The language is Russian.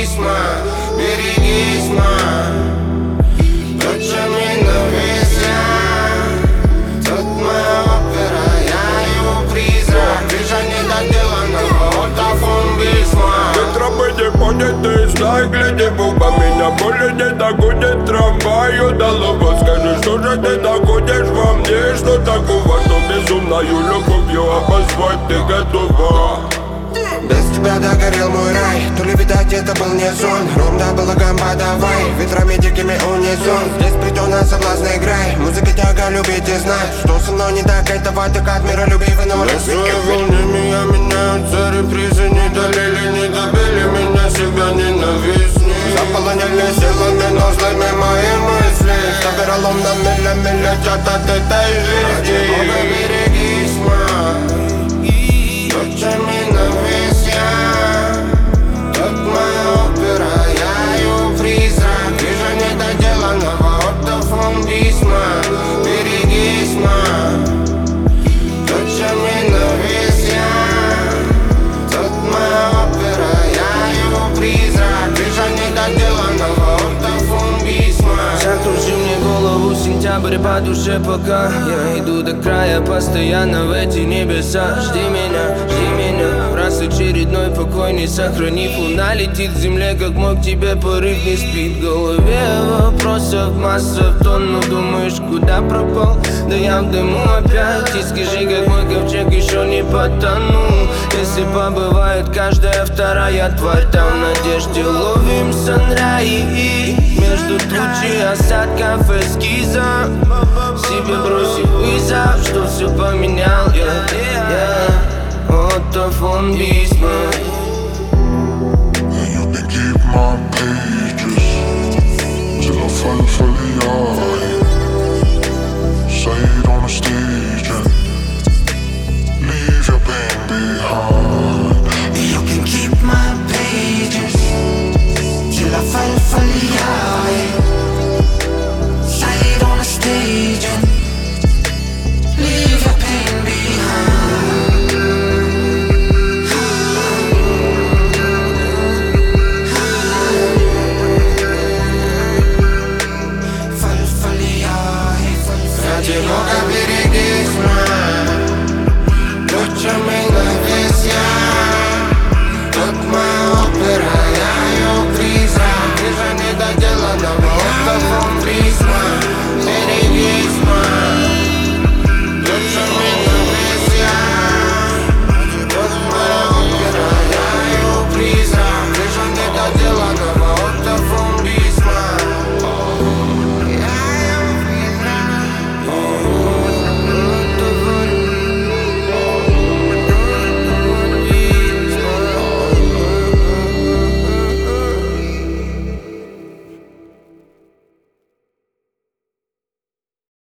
письма. Берегись, ма, ночами навися. Тут моя опера, я его призрак. Крыша недоделанного ортофон письма. Тропы не поняты, знай, гляди в оба. Меня более не догонит трамвай. Удалого, скажи, что же ты находишь во мне? Что такого, что безумною любовью обозвать ты готова? Без тебя догорел мой рай. То ли, видать, это был не сон. Ром да балаган подавай, ветрами дикими унисон. Здесь притона соблазна играй. Музыка тяга любить и знать, что со мной не так, этого так от мира любви но на своей волне меня меняются репризы. Не долили, не добили меня, себя ненавистни. Заполонили силами, но злыми мои мысли. Ставиролом на милли летят от этой жизни. Берегись, ма, ночами навися. Тут моя опера, я ее призрак. Крыша недоделанного ортофон письма. Берегись, ма, ночами навися. Тут моя опера, я ее призрак. Крыша недоделанного ортофон письма. Закружи мне голову, сентябрь по душе пока. Я иду до края, постоянно в эти небеса. Жди меня, раз очередной покой не сохранив. Луна летит к земле, как мог тебе порыв не спит. В голове вопросов масса в тонну. Думаешь, куда пропал? Да я в дыму опять. И скажи, как мой ковчег еще не потонул. Если побывает каждая вторая тварь там в надежде ловим санраи. Между тучи осадков эскиза себе бросив вызов, что все поменял я. Ортофон письма.